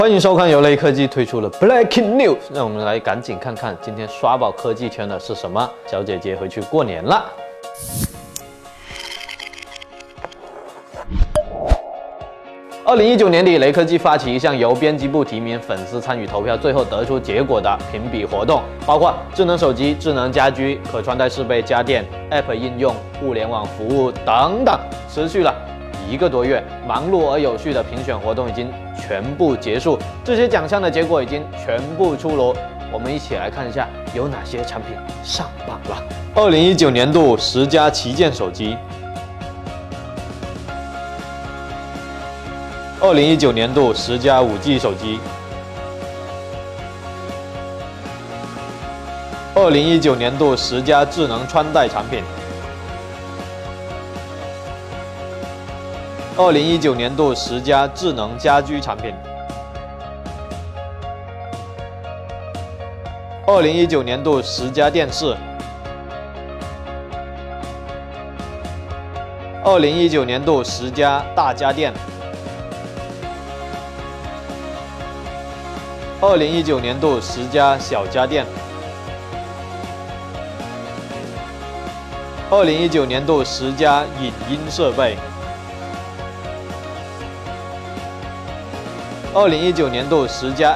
欢迎收看由雷科技推出的 Breaking News， 让我们来赶紧看看今天刷爆科技圈的是什么。小姐姐回去过年了。2019年底，雷科技发起一项由编辑部提名、粉丝参与投票，最后得出结果的评比活动，包括智能手机、智能家居、可穿戴饰备、家电、App 应用、互联网服务等等，持续了1个多月，忙碌而有序的评选活动已经全部结束，这些奖项的结果已经全部出炉。我们一起来看一下有哪些产品上榜了。2019年度10家旗舰手机。2019年度10家5G 手机。2019年度10家智能穿戴产品。2019年度10家智能家居产品。2019年度10家电视。2019年度10家大家电。2019年度10家小家电。2019年度10家影音设备。2019年度10家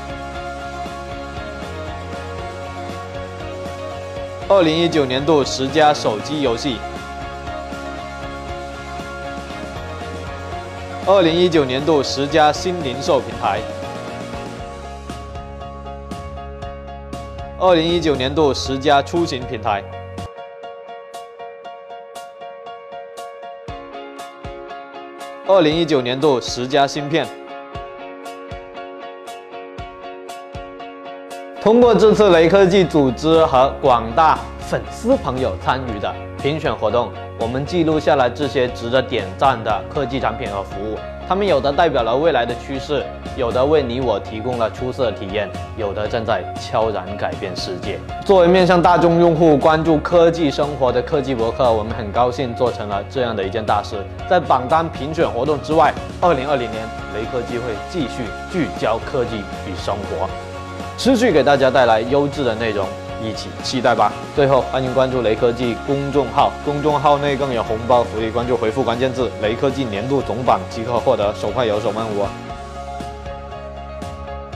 App。2019年度10家手机游戏。2019年度10家新零售平台。2019年度10家出行平台。2019年度10家芯片。通过这次雷科技组织和广大粉丝朋友参与的评选活动，我们记录下来这些值得点赞的科技产品和服务。它们有的代表了未来的趋势，有的为你我提供了出色体验，有的正在悄然改变世界。作为面向大众用户关注科技生活的科技博客，我们很高兴做成了这样的一件大事。在榜单评选活动之外，2020年雷科技会继续聚焦科技与生活，持续给大家带来优质的内容，一起期待吧。最后，欢迎关注雷科技公众号，公众号内更有红包福利，关注回复关键字雷科技年度总榜即可获得手快有手慢舞。